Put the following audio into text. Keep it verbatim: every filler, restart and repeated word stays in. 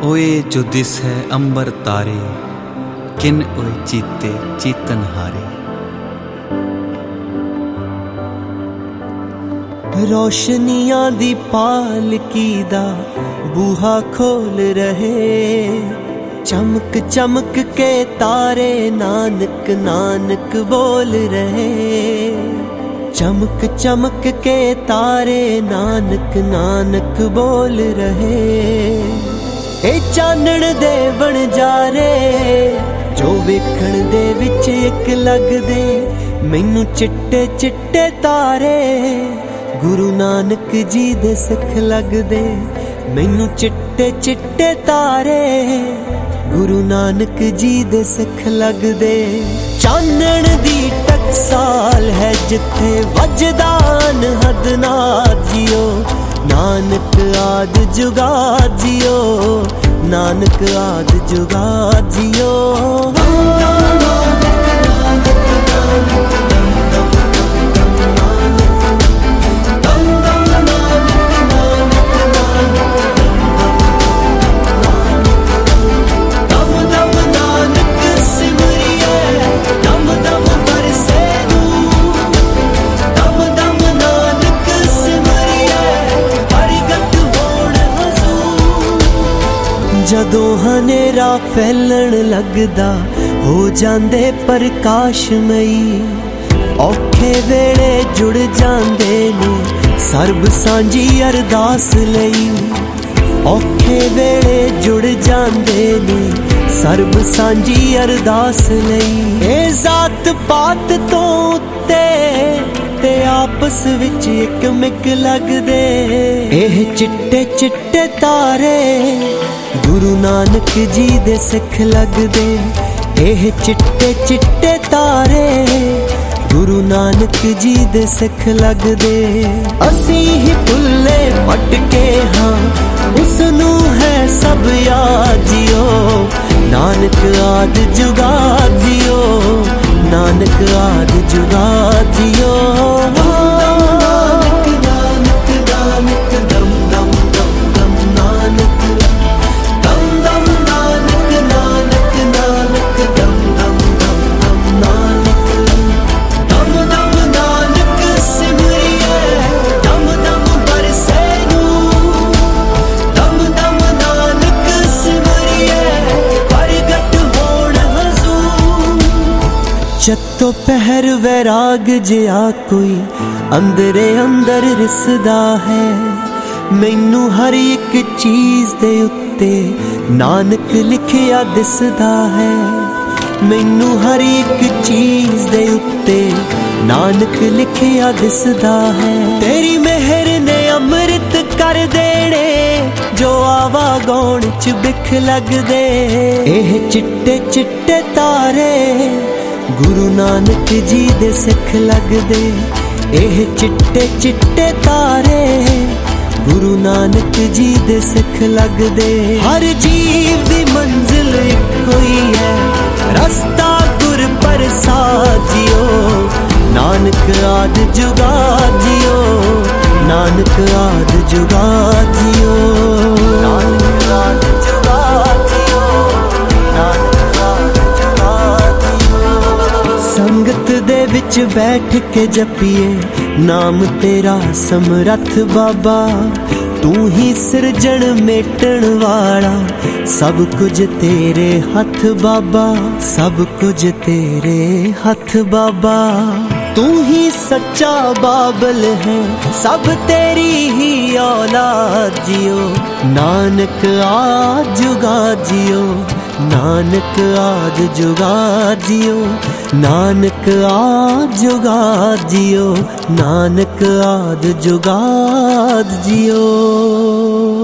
ओए जो दिस है अंबर तारे, किन ओए चीते चीतन हारे। रोशनियां दी पालकी दा बूहा खोल रहे, चमक चमक के तारे नानक नानक बोल रहे। चमक चमक के तारे नानक नानक बोल रहे। ए चानण दे वणजारे जो वेखण दे विच इक लगदे, मैनू चिट्टे चिट्टे तारे गुरु नानक जी दे सिख लगदे। मैनू चिट्टे चिट्टे तारे गुरु नानक जी दे सिख लगदे। चानण दी टकसाल है जिथे वजदान हदना जियो, नानक आद जुगा जियो, नानक आद जुगा जियो। जदों हनेरा फैलण लगदा हो जांदे प्रकाशमई, औखे वेले जुड़ जांदे ने सर्ब सांझी अरदास लई। औखे वेले जुड़ जांदे ने सर्ब सांझी अरदास लई। ए जात पात तो उत्ते ते आपस विच इक मिक लगदे, एह चिट्टे चिट्टे तारे गुरु नानक जी दे सिख लगदे। एह चिट्टे चिट्टे तारे गुरु नानक जी दे सिख लगदे। असी ही भुल्ले भटके हाँ उसनू है सब याद जियो, नानक आद जुगा जियो, नानक आद जुगा जियो। चत्तो पहर वैराग जिया कोई अंदरे अंदर रिसदा है, मैनू हर एक चीज दे उत्ते नानक लिखिया दिसदा है। मैनू हर एक चीज दे उत्ते नानक लिखिया दिसदा है। तेरी मेहर ने अमृत कर देने जो आवा गौण च बिख लगदे। एह चिट्टे चिट्टे तारे गुरु नानक जी दे सिख लगदे। एह चिट्टे चिट्टे तारे गुरु नानक जी दे सिख लगदे। हर जीव दी मंजिल इक्को ही है, रस्ता गुर प्रसाद जियो, नानक आद जुगा जियो, नानक आद जुगा जियो, नानक आद जुगा जियो, नानक आद जुगा जियो। संगत दे विच बैठ के जपिए नाम तेरा समरथ बाबा, तू ही सिरजण मेटण वाला, सब कुछ तेरे हथ बाबा, सब कुछ तेरे हथ बाबा। तू ही सच्चा बाबल है, सब तेरी ही औलाद जियो, नानक आद जुगा जियो, नानक आद जुगा जियो, नानक आद जुगा जियो, नानक आद जुगा जियो।